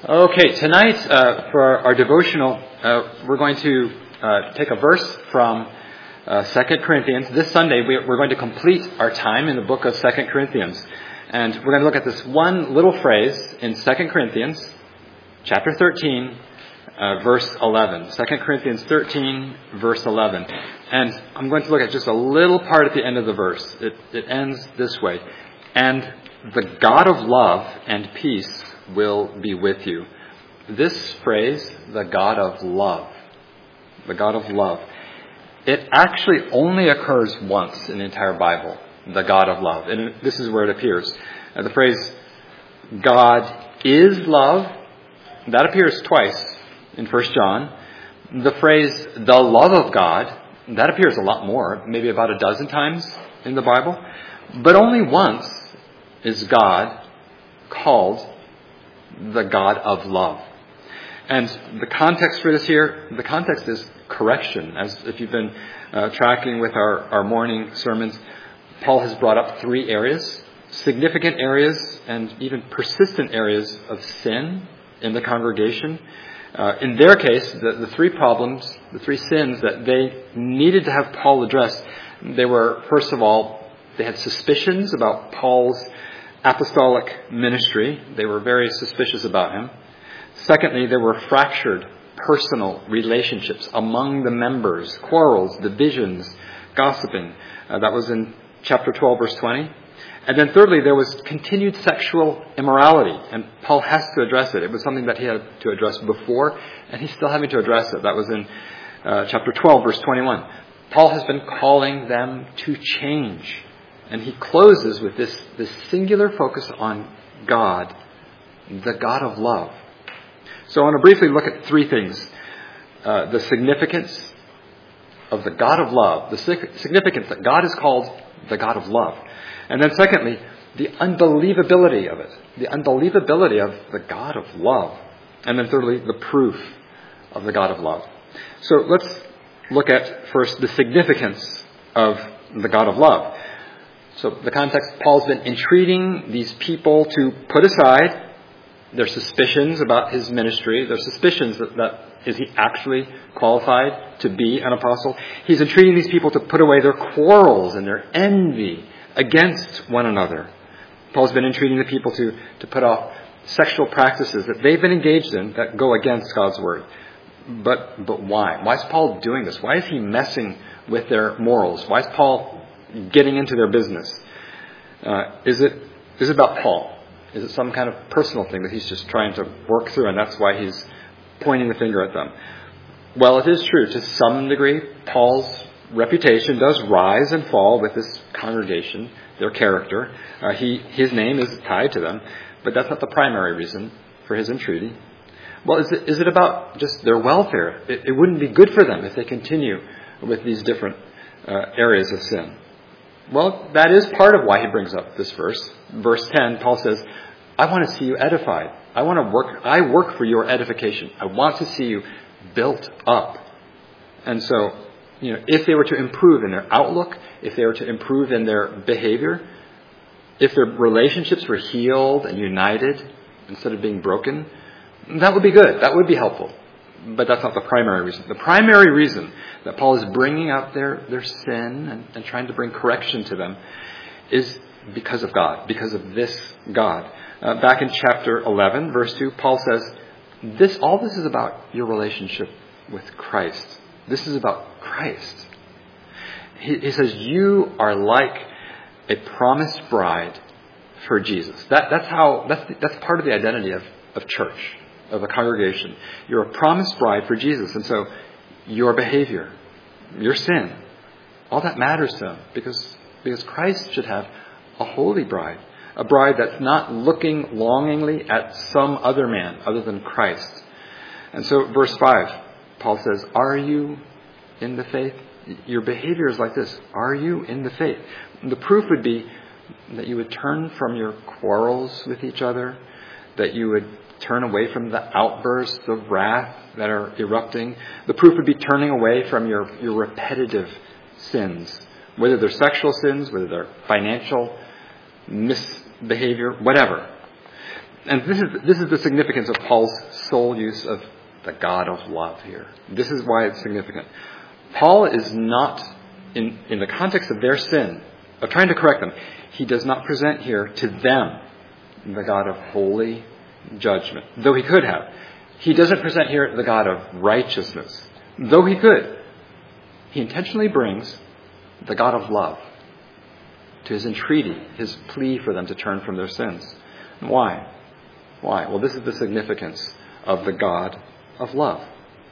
Okay, tonight for our devotional, we're going to take a verse from 2 Corinthians. This Sunday, we're going to complete our time in the book of 2 Corinthians. And we're going to look at this one little phrase in 2 Corinthians, chapter 13, verse 11. 2 Corinthians 13, verse 11. And I'm going to look at just a little part at the end of the verse. It ends this way. And the God of love and peace will be with you. This phrase, the God of love, it actually only occurs once in the entire Bible, the God of love. And this is where it appears. The phrase, God is love, that appears twice in 1 John. The phrase, the love of God, that appears a lot more, maybe about a dozen times in the Bible. But only once is God called the God of love. And the context for this here, the context is correction. As if you've been tracking with our morning sermons, Paul has brought up three areas, significant areas and even persistent areas of sin in the congregation. In their case, the three problems, the three sins that they needed to have Paul address, they were, first of all, they had suspicions about Paul's apostolic ministry. They were very suspicious about him. Secondly, there were fractured personal relationships among the members, quarrels, divisions, gossiping. That was in chapter 12, verse 20. And then thirdly, there was continued sexual immorality, and Paul has to address it. It was something that he had to address before, and he's still having to address it. That was in chapter 12, verse 21. Paul has been calling them to change. And he closes with this singular focus on God, the God of love. So I want to briefly look at three things. The significance of the God of love, the significance that God is called the God of love. And then secondly, the unbelievability of it, the unbelievability of the God of love. And then thirdly, the proof of the God of love. So let's look at first the significance of the God of love. So the context, Paul's been entreating these people to put aside their suspicions about his ministry, their suspicions that is he actually qualified to be an apostle. He's entreating these people to put away their quarrels and their envy against one another. Paul's been entreating the people to put off sexual practices that they've been engaged in that go against God's word. But why? Why is Paul doing this? Why is he messing with their morals? Why is Paul getting into their business? Is it about Paul? Is it some kind of personal thing that he's just trying to work through, and that's why he's pointing the finger at them? Well, it is true. To some degree, Paul's reputation does rise and fall with this congregation, their character. His name is tied to them, but that's not the primary reason for his entreaty. Well, is it about just their welfare? It wouldn't be good for them if they continue with these different areas of sin. Well, that is part of why he brings up this verse. Verse 10, Paul says, I want to see you edified. I work for your edification. I want to see you built up. And so, if they were to improve in their outlook, if they were to improve in their behavior, if their relationships were healed and united instead of being broken, that would be good. That would be helpful. But that's not the primary reason. The primary reason that Paul is bringing out their sin and trying to bring correction to them is because of God, because of this God. Back in chapter 11, verse 2, Paul says, all this is about your relationship with Christ. This is about Christ. He says, you are like a promised bride for Jesus. That's part of the identity of church, of a congregation. You're a promised bride for Jesus. And so your behavior, your sin, all that matters to him because Christ should have a holy bride, a bride that's not looking longingly at some other man other than Christ. And so verse 5, Paul says, are you in the faith? Your behavior is like this. Are you in the faith? The proof would be that you would turn from your quarrels with each other, that you would turn away from the outbursts of wrath that are erupting. The proof would be turning away from your repetitive sins, whether they're sexual sins, whether they're financial misbehavior, whatever. And this is the significance of Paul's sole use of the God of love here. This is why it's significant. Paul is not, in the context of their sin, of trying to correct them, he does not present here to them the God of holy judgment, though he could have. He doesn't present here the God of righteousness, though he could. He intentionally brings the God of love to his entreaty, his plea for them to turn from their sins. Why? Why? Well, this is the significance of the God of love.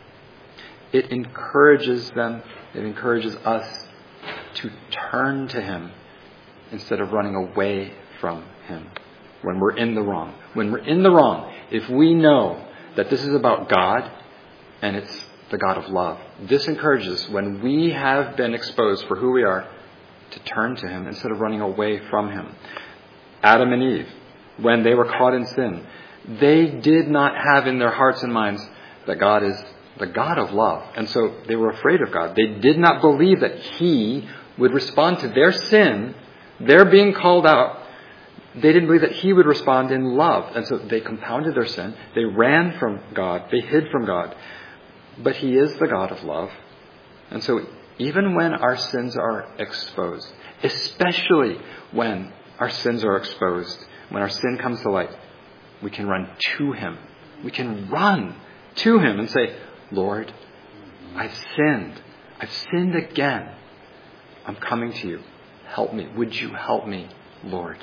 It encourages them, it encourages us to turn to him instead of running away from him when we're in the wrong. When we're in the wrong, if we know that this is about God and it's the God of love, this encourages, when we have been exposed for who we are, to turn to him instead of running away from him. Adam and Eve, when they were caught in sin, they did not have in their hearts and minds that God is the God of love. And so they were afraid of God. They did not believe that he would respond to their sin, their being called out. They didn't believe that he would respond in love. And so they compounded their sin. They ran from God. They hid from God. But he is the God of love. And so even when our sins are exposed, especially when our sins are exposed, when our sin comes to light, we can run to him. We can run to him and say, Lord, I've sinned. I've sinned again. I'm coming to you. Help me. Would you help me, Lord?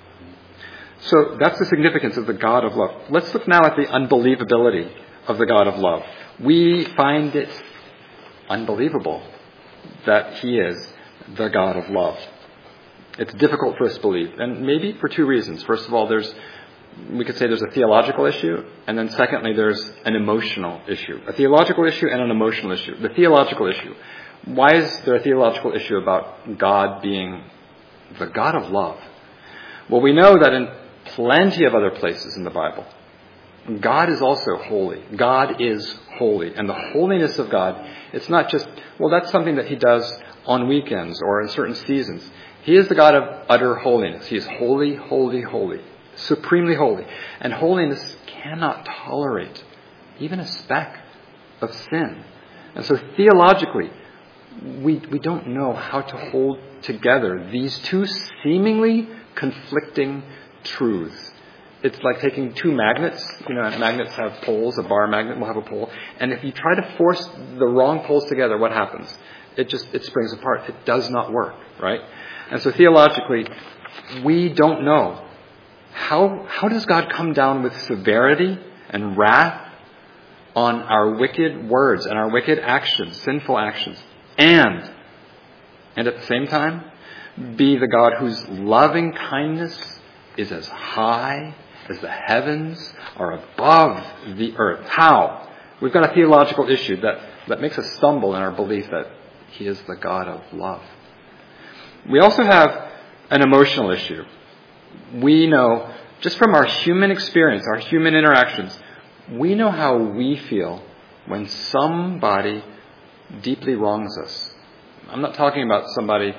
So that's the significance of the God of love. Let's look now at the unbelievability of the God of love. We find it unbelievable that he is the God of love. It's difficult for us to believe, and maybe for two reasons. First of all, we could say there's a theological issue, and then secondly, there's an emotional issue. A theological issue and an emotional issue. The theological issue. Why is there a theological issue about God being the God of love? Well, we know that in plenty of other places in the Bible, God is also holy. God is holy. And the holiness of God, it's not just, well, that's something that he does on weekends or in certain seasons. He is the God of utter holiness. He is holy, holy, holy. Supremely holy. And holiness cannot tolerate even a speck of sin. And so theologically, we don't know how to hold together these two seemingly conflicting truths. It's like taking two magnets. Magnets have poles. A bar magnet will have a pole. And if you try to force the wrong poles together, what happens? It springs apart. It does not work, right? And so theologically, we don't know. How does God come down with severity and wrath on our wicked words and our wicked actions, sinful actions, and at the same time, be the God whose loving kindness is as high as the heavens are above the earth? How? We've got a theological issue that makes us stumble in our belief that he is the God of love. We also have an emotional issue. We know, just from our human experience, our human interactions, we know how we feel when somebody deeply wrongs us. I'm not talking about somebody,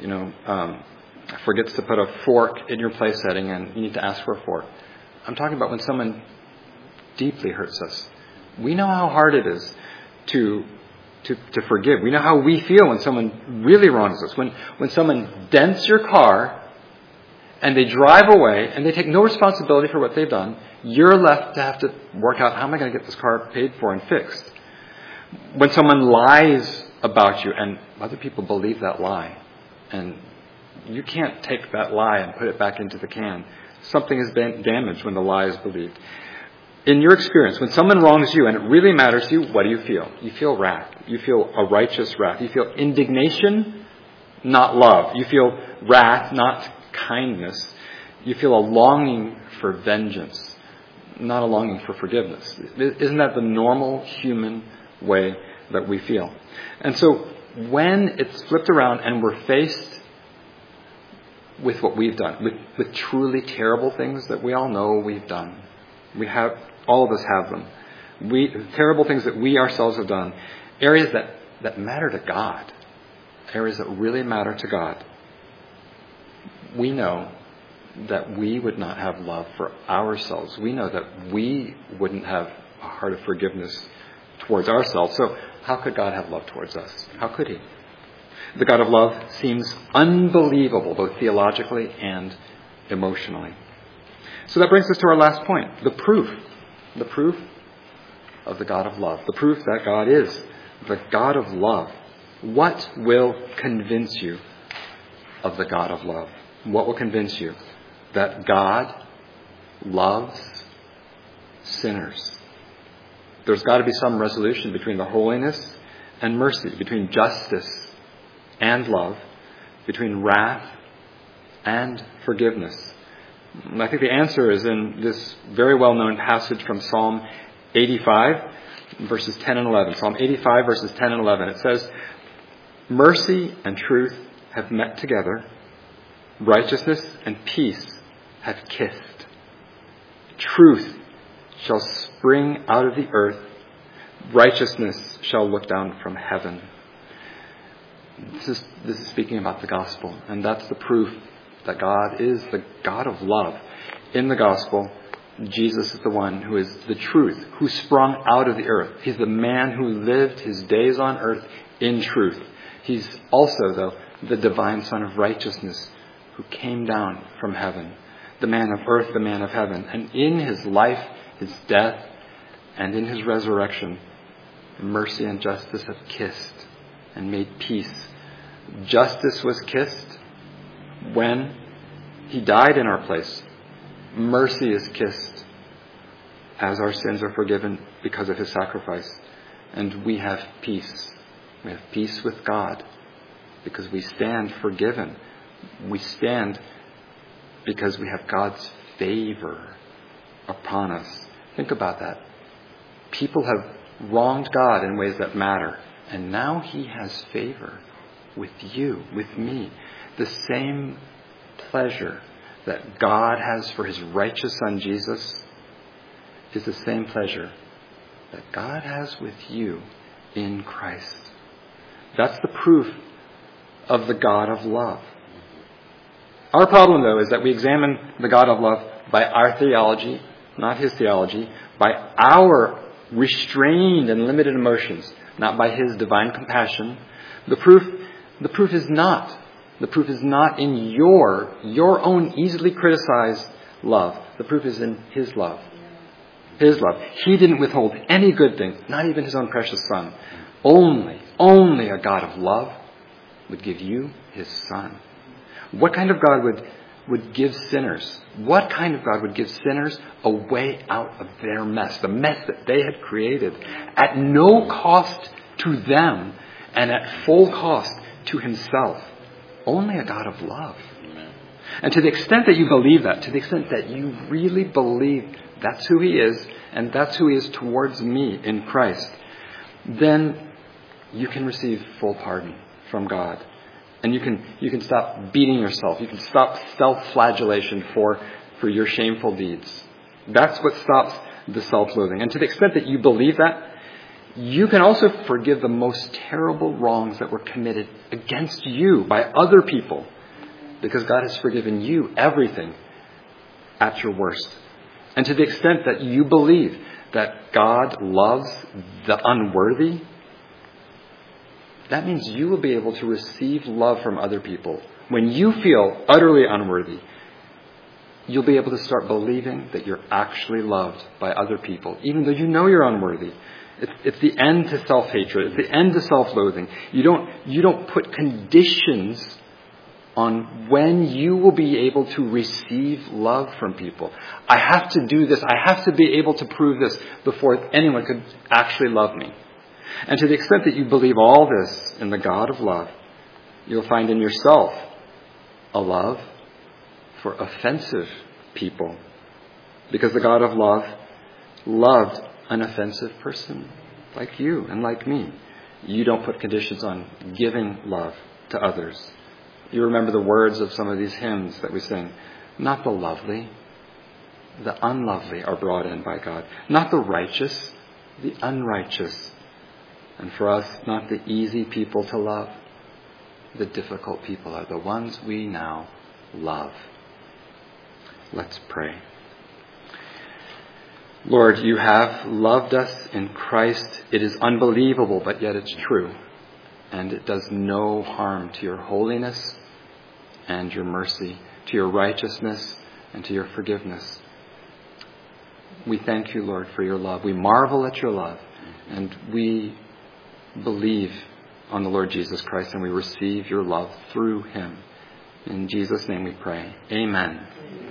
forgets to put a fork in your place setting and you need to ask for a fork. I'm talking about when someone deeply hurts us. We know how hard it is to forgive. We know how we feel when someone really wrongs us. When someone dents your car and they drive away and they take no responsibility for what they've done, you're left to have to work out, how am I going to get this car paid for and fixed? When someone lies about you and other people believe that lie, and you can't take that lie and put it back into the can. Something has been damaged when the lie is believed. In your experience, when someone wrongs you and it really matters to you, what do you feel? You feel wrath. You feel a righteous wrath. You feel indignation, not love. You feel wrath, not kindness. You feel a longing for vengeance, not a longing for forgiveness. Isn't that the normal human way that we feel? And so when it's flipped around and we're faced with what we've done, with truly terrible things that we all know we've done, all of us have them. Terrible things that we ourselves have done, areas that matter to God, areas that really matter to God. We know that we would not have love for ourselves. We know that we wouldn't have a heart of forgiveness towards ourselves. So how could God have love towards us? How could he? The God of love seems unbelievable, both theologically and emotionally. So that brings us to our last point, the proof. The proof of the God of love. The proof that God is the God of love. What will convince you of the God of love? What will convince you that God loves sinners? There's got to be some resolution between the holiness and mercy, between justice and love, between wrath and forgiveness. And I think the answer is in this very well-known passage from Psalm 85, verses 10 and 11. Psalm 85, verses 10 and 11. It says, "Mercy and truth have met together. Righteousness and peace have kissed. Truth shall spring out of the earth. Righteousness shall look down from heaven." This is speaking about the gospel. And that's the proof that God is the God of love. In the gospel, Jesus is the one who is the truth, who sprung out of the earth. He's the man who lived his days on earth in truth. He's also, though, the divine Son of righteousness who came down from heaven. The man of earth, the man of heaven. And in his life, his death, and in his resurrection, mercy and justice have kissed and made peace. Justice was kissed when he died in our place. Mercy is kissed as our sins are forgiven because of his sacrifice. And we have peace. We have peace with God because we stand forgiven. We stand because we have God's favor upon us. Think about that. People have wronged God in ways that matter. And now he has favor with you, with me. The same pleasure that God has for his righteous Son Jesus is the same pleasure that God has with you in Christ. That's the proof of the God of love. Our problem, though, is that we examine the God of love by our theology, not his theology, by our restrained and limited emotions, not by his divine compassion. The proof is not. The proof is not in your own easily criticized love. The proof is in his love. His love. He didn't withhold any good thing, not even his own precious Son. Only a God of love would give you his Son. What kind of God would give sinners? What kind of God would give sinners a way out of their mess, the mess that they had created, at no cost to them and at full cost to himself? Only a God of love. And to the extent that you believe that, to the extent that you really believe that's who he is, and that's who he is towards me in Christ, then you can receive full pardon from God. And you can stop beating yourself. You can stop self-flagellation for your shameful deeds. That's what stops the self-loathing. And to the extent that you believe that, you can also forgive the most terrible wrongs that were committed against you by other people, because God has forgiven you everything at your worst. And to the extent that you believe that God loves the unworthy, that means you will be able to receive love from other people. When you feel utterly unworthy, you'll be able to start believing that you're actually loved by other people, even though you know you're unworthy. It's the end to self-hatred. It's the end to self-loathing. You don't put conditions on when you will be able to receive love from people. I have to do this. I have to be able to prove this before anyone could actually love me. And to the extent that you believe all this in the God of love, you'll find in yourself a love for offensive people. Because the God of love loved an offensive person like you and like me. You don't put conditions on giving love to others. You remember the words of some of these hymns that we sing. Not the lovely, the unlovely are brought in by God. Not the righteous, the unrighteous. And for us, not the easy people to love. The difficult people are the ones we now love. Let's pray. Lord, you have loved us in Christ. It is unbelievable, but yet it's true. And it does no harm to your holiness and your mercy, to your righteousness and to your forgiveness. We thank you, Lord, for your love. We marvel at your love. And we believe on the Lord Jesus Christ, and we receive your love through him. In Jesus' name we pray. Amen.